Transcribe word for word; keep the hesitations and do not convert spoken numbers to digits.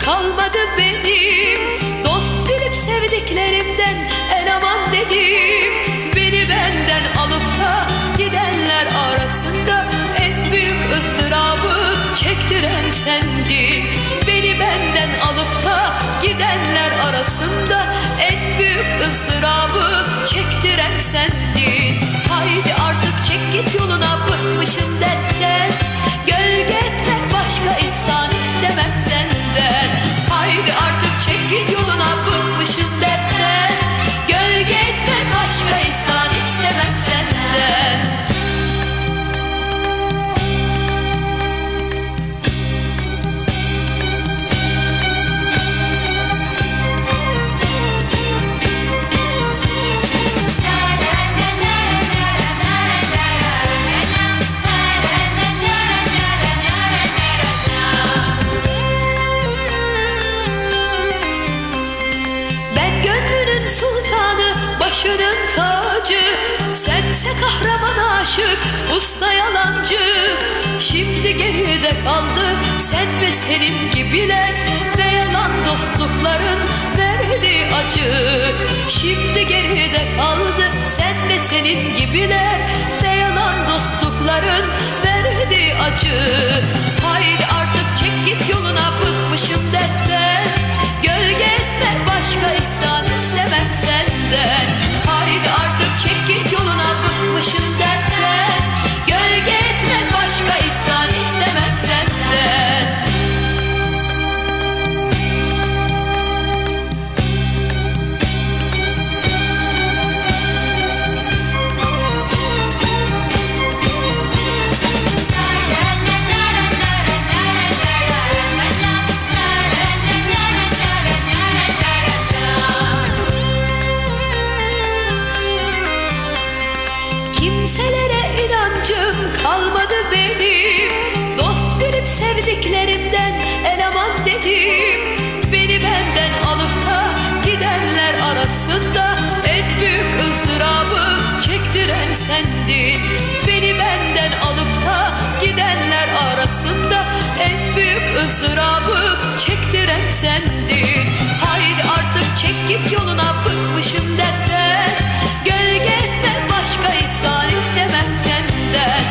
kalmadı benim. Dost bilip sevdiklerimden en aman dedim. Beni benden alıp da gidenler arasında en büyük ızdırabı çektiren sendin. Beni benden alıp da gidenler arasında en büyük ızdırabı çektiren sendin. Haydi artık çek git yoluna, bıkmışım dertten. Gölge etmek başka, ihsan istemem senden. Haydi artık çek git yoluna, bıkmışım dertten. Gölge etmek başka, ihsan istemem senden. Sultanı, başının tacı, sense kahraman aşık, usta yalancı. Şimdi geride kaldı sen ve senin gibiler ve yalan dostlukların verdiği acı. Şimdi geride kaldı sen ve senin gibiler ve yalan dostlukların verdiği acı. Haydi artık çek git yoluna, bıkmışım dertten. Gölge etme başka, ihsan istemem senden. Haydi artık çek git yoluna, bıkmışım dertten. Gölge etme başka, ihsan istemem senden. Kimselere inancım kalmadı benim. Dost bilip sevdiklerimden en aman dedim. Beni benden alıp da gidenler arasında en büyük ızdırabı çektiren sendin. Beni benden alıp da gidenler arasında en büyük ızdırabı çektiren sendin. Haydi artık çek git yoluna, bıkmışım dertten. Gölge etme başka, ihsan istemem senden.